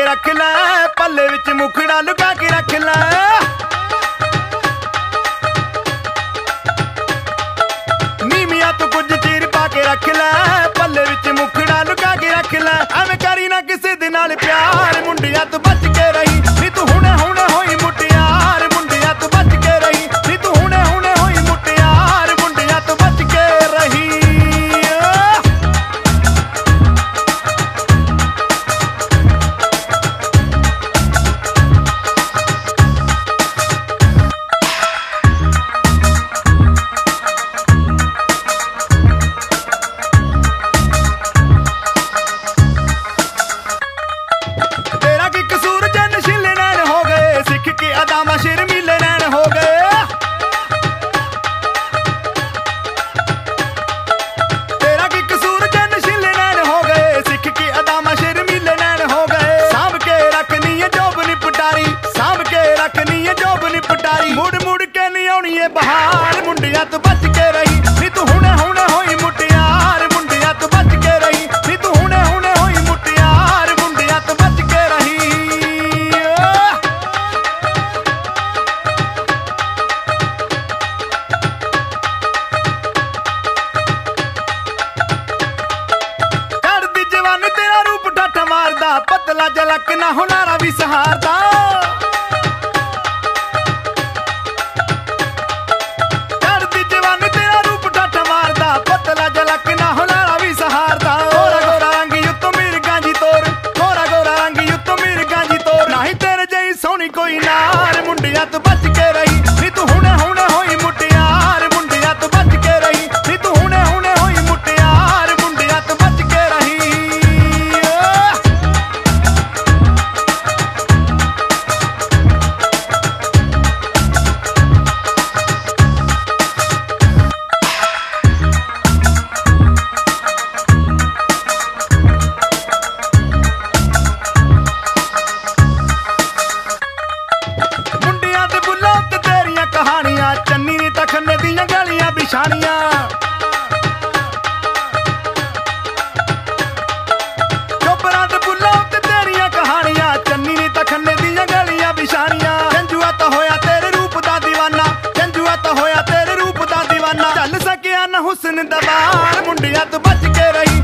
रख लै, पल्ले विच मुखड़ा लुका के रख लै। नीमिया तू कुछ चीर पा के रख लै, पल्ले विच मुखड़ा लुका के रख लै। एवें करी ना किसे दे नाल प्यार, मुंडिया तू बच के रही नी तू हुणे हुणे होई मुटियार। मुंडिया तू बच के रही नी तू हुणे हुणे होई मुटियार। मुंडिया तू बच के रही। शर्मीले नैन हो गए, तेरा की कसूर जन शीले नैन हो गए। सिख की अदामा शर्मीले नैन हो गए। सांभ के रखनी है जोब नी पटारी, सांभ के रखनी है जोब नी पटारी। मुड़ मुड़ के नहीं आनी है बहार। मुंडिया तू बच के रही नी तू हुणे हुणे होई मुटियार। मुंडिया तू बच के रही नी तू हुणे हुणे होई मुटियार। मुंडिया तू बच के रही। पतला जलक ना हुनारा भी सहारदा, करदी जवानी तेरा रूप ठाठा मारदा। पतला जलक ना हुनारा भी सहारदा। गोरा गोरा रंग युत्तो मेरी गांजी तोर, गोरा गोरा रंग युत्तो मेरी गांजी तोर। नाही तेरे जई सोनी कोई नार। मुंडिया तू बच के रही नी तू हुणे हुणे होई मुटियार। मुंडिया तू बच के रही नी तू हुणे हुणे होई मुटियार। मुंडिया तू बच के रही। कहानियां चन्नी नी तखने दियां गलियां बिछानियां, चोपरां ते बुल्लां ते तेरियां कहानियां। चन्नी नी तखने दियां गलियां बिछानियां। जंजुआ तो होया तेरे रूप दा दीवाना, जंजुआ तो होया तेरे रूप दा दीवाना। चल सकिया ना हुस्न दबार। मुंडिया तू बच के रही